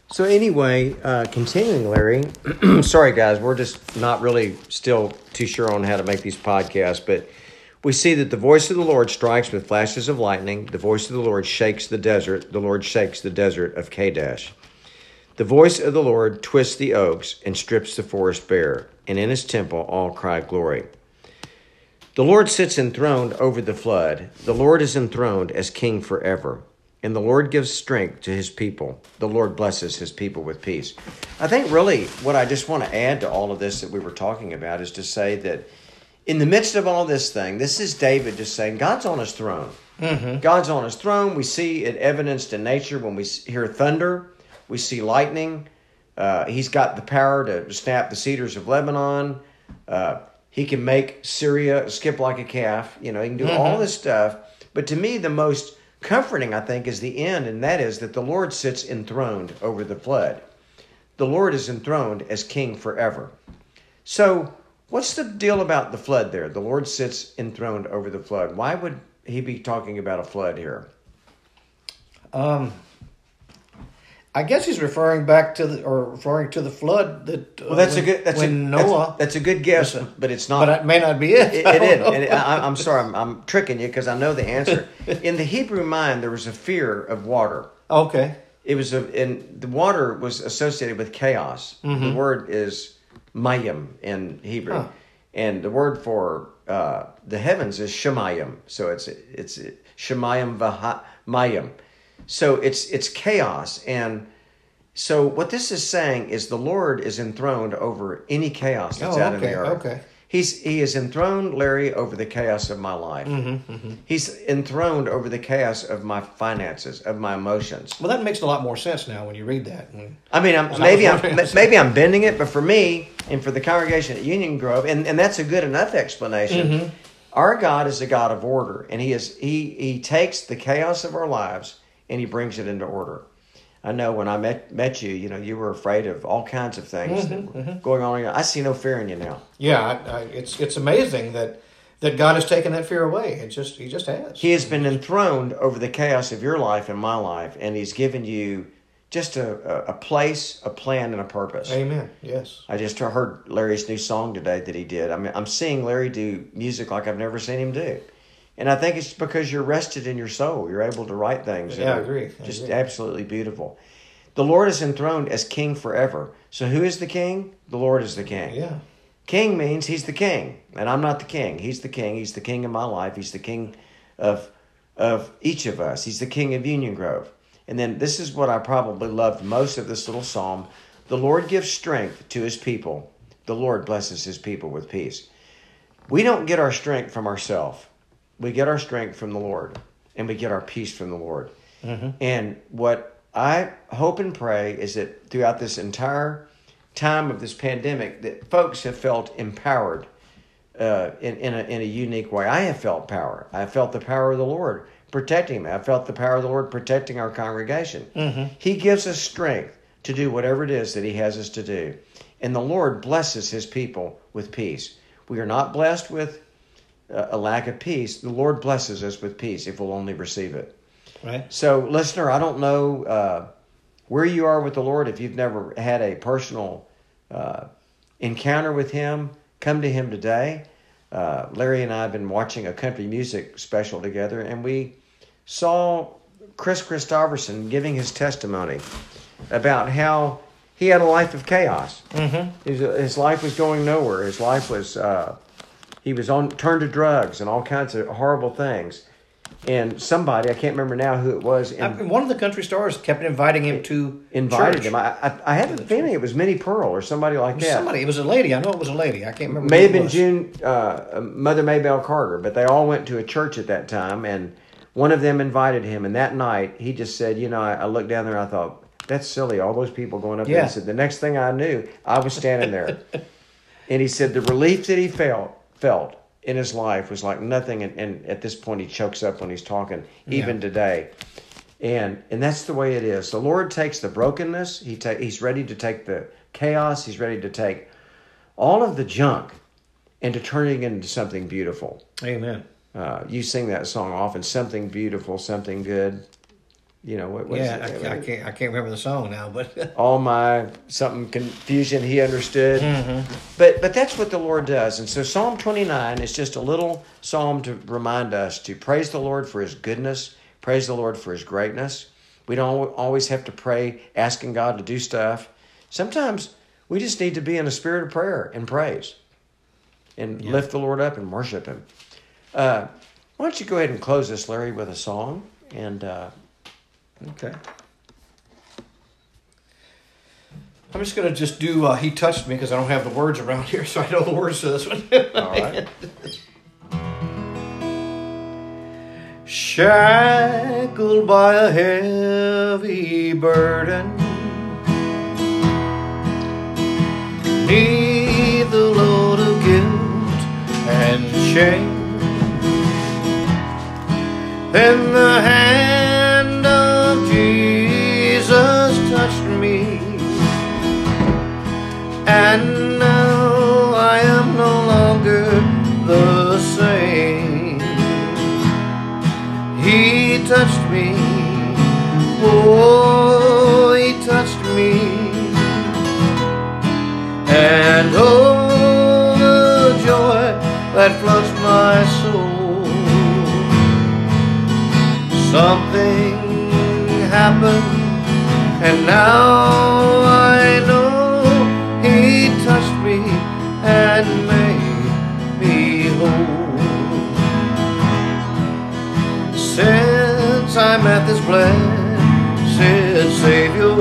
So anyway, continuing, Larry. Sorry, guys, we're just not really still too sure on how to make these podcasts, but we see that the voice of the Lord strikes with flashes of lightning. The voice of the Lord shakes the desert. The Lord shakes the desert of Kadesh. The voice of the Lord twists the oaks and strips the forest bare, and in his temple all cry glory. The Lord sits enthroned over the flood. The Lord is enthroned as king forever. And the Lord gives strength to his people. The Lord blesses his people with peace. I think really what I just want to add to all of this that we were talking about is to say that in the midst of all this thing, this is David just saying God's on his throne. Mm-hmm. God's on his throne. We see it evidenced in nature when we hear thunder. We see lightning. He's got the power to snap the cedars of Lebanon. He can make Syria skip like a calf. You know, he can do all this stuff. But to me, the most comforting, I think, is the end, and that is that the Lord sits enthroned over the flood. The Lord is enthroned as king forever. So what's the deal about the flood there? The Lord sits enthroned over the flood. Why would he be talking about a flood here? I guess he's referring back to the flood that. Well, that's a good guess, but it's not. But it may not be it. It is. I'm sorry, I'm tricking you because I know the answer. In the Hebrew mind, there was a fear of water. Okay. And the water was associated with chaos. Mm-hmm. The word is mayim in Hebrew, and the word for the heavens is shemayim. So it's shemayim v'mayim. So it's chaos. And so what this is saying is the Lord is enthroned over any chaos that's out in the earth. Okay. He is enthroned, Larry, over the chaos of my life. Mm-hmm, mm-hmm. He's enthroned over the chaos of my finances, of my emotions. Well, that makes a lot more sense now when you read that. I mean, maybe I'm bending it, but for me and for the congregation at Union Grove, and that's a good enough explanation. Mm-hmm. Our God is a God of order, and He takes the chaos of our lives and he brings it into order. I know when I met you, you were afraid of all kinds of things that were going on. I see no fear in you now. Yeah, it's amazing that God has taken that fear away. He just has. He has been enthroned over the chaos of your life and my life, and he's given you just a place, a plan, and a purpose. Amen. Yes. I just heard Larry's new song today that he did. I mean, I'm seeing Larry do music like I've never seen him do. And I think it's because you're rested in your soul. You're able to write things. Yeah, I agree. Absolutely beautiful. The Lord is enthroned as king forever. So who is the king? The Lord is the king. Yeah. King means he's the king. And I'm not the king. He's the king. He's the king of my life. He's the king of each of us. He's the king of Union Grove. And then this is what I probably loved most of this little psalm. The Lord gives strength to his people. The Lord blesses his people with peace. We don't get our strength from ourselves. We get our strength from the Lord, and we get our peace from the Lord. Mm-hmm. And what I hope and pray is that throughout this entire time of this pandemic, that folks have felt empowered in a unique way. I have felt power. I have felt the power of the Lord protecting me. I felt the power of the Lord protecting our congregation. Mm-hmm. He gives us strength to do whatever it is that he has us to do. And the Lord blesses his people with peace. We are not blessed with a lack of peace. The Lord blesses us with peace if we'll only receive it. Right. So, listener, I don't know where you are with the Lord. If you've never had a personal encounter with him, come to him today. Larry and I have been watching a country music special together, and we saw Chris Christopherson giving his testimony about how he had a life of chaos. Mm-hmm. His life was going nowhere. His life was... he was turned to drugs and all kinds of horrible things. And somebody, I can't remember now who it was. One of the country stars kept inviting him to Invited church. him. I have a feeling it was Minnie Pearl or somebody like that. It was a lady. I know it was a lady. I can't remember. May have been Mother Maybelle Carter, but they all went to a church at that time, and one of them invited him. And that night, he just said, I looked down there and I thought, that's silly, all those people going up there. He said, the next thing I knew, I was standing there. And he said the relief that he felt in his life was like nothing, and at this point he chokes up when he's talking, even today. And that's the way it is. The Lord takes the brokenness, he's ready to take the chaos, he's ready to take all of the junk and to turn it into something beautiful. Amen. You sing that song often, something beautiful, something good. You know what? I can't remember the song now, but all my something confusion he understood. But that's what the Lord does. And so Psalm 29 is just a little psalm to remind us to praise the Lord for his goodness, praise the Lord for his greatness. We don't always have to pray asking God to do stuff. Sometimes we just need to be in a spirit of prayer and praise and lift the Lord up and worship him. Why don't you go ahead and close this, Larry, with a song? And okay. I'm just going to do He Touched Me, because I don't have the words around here, so I know the words to this one. All right. Shackled by a heavy burden, neath the load of guilt and shame, then the hand of Jesus touched me, and now I am no longer the same. He touched me, oh, he touched me, and oh, the joy that floods my soul. Something happened, and now I know he touched me and made me whole. Since I met this blessed Savior,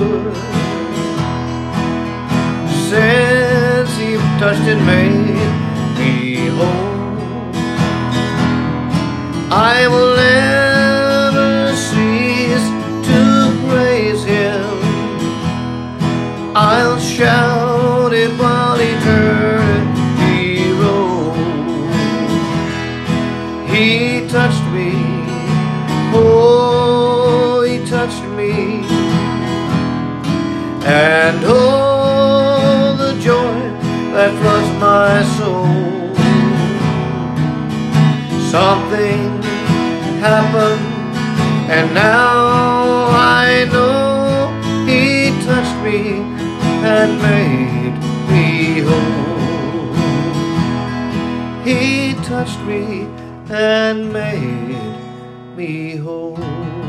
since he touched and made me whole, I will never cease to praise him. I'll shout it while eternity rolls. He touched me, oh, he touched me, and oh, the joy that floods my soul. Something happened, and now I know he touched me and made me whole. He touched me and made me whole.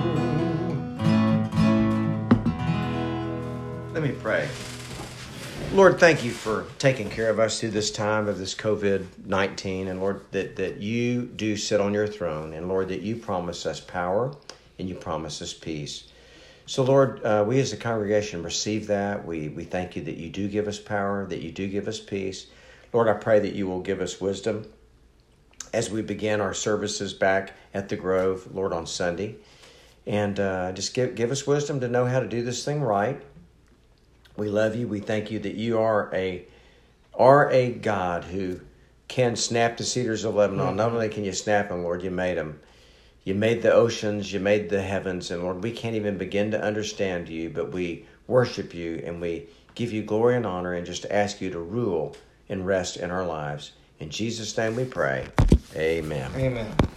Let me pray. Lord, thank you for taking care of us through this time of this COVID-19. And Lord, that you do sit on your throne. And Lord, that you promise us power and you promise us peace. So Lord, we as a congregation receive that. We thank you that you do give us power, that you do give us peace. Lord, I pray that you will give us wisdom as we begin our services back at the Grove, Lord, on Sunday. And just give us wisdom to know how to do this thing right. We love you. We thank you that you are a God who can snap the cedars of Lebanon. Mm-hmm. Not only can you snap them, Lord, you made them. You made the oceans, you made the heavens. And Lord, we can't even begin to understand you, but we worship you and we give you glory and honor and just ask you to rule and rest in our lives. In Jesus' name we pray. Amen. Amen.